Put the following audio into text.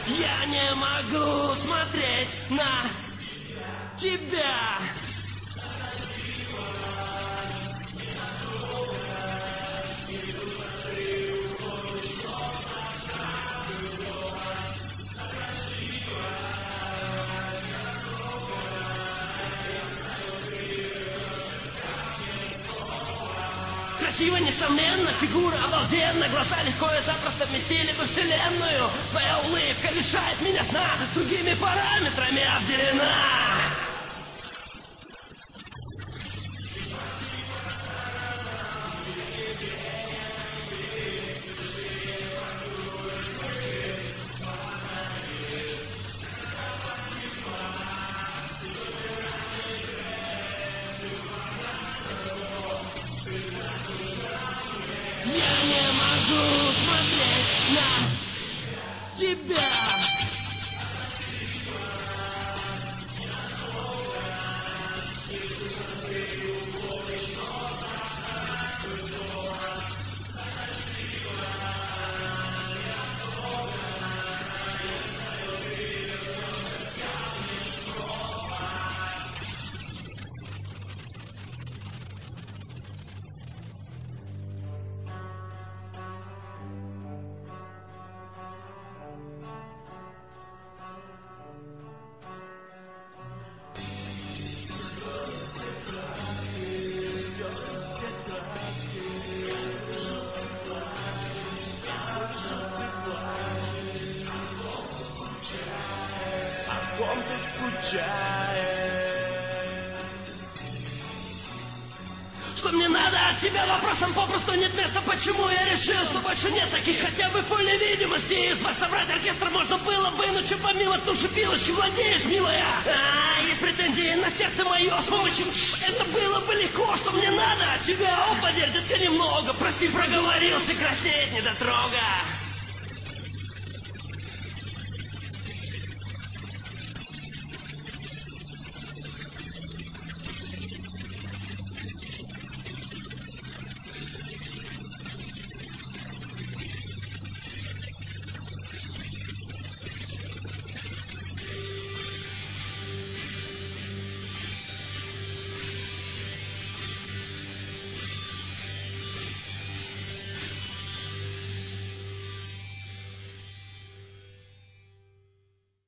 Я не могу смотреть на тебя. Красиво, несомненно, фигура обалденна. Глаза легко и запросто вместили бы вселенную. Твоя улыбка лишает меня сна, другими параметрами обделена. Я не могу смотреть на тебя. О ком ты скучаешь? Что мне надо от тебя? Вопросом попросту нет места. Почему я решил, что больше нет таких хотя бы в поле видимости? Из вас собрать оркестр можно было бы, но че помимо туши пилочки владеешь, милая? Есть претензии на сердце мое. С помощью это было бы легко. Что мне надо от тебя? О, поверь, детка, немного. Прости, проговорился, краснеть недотрога.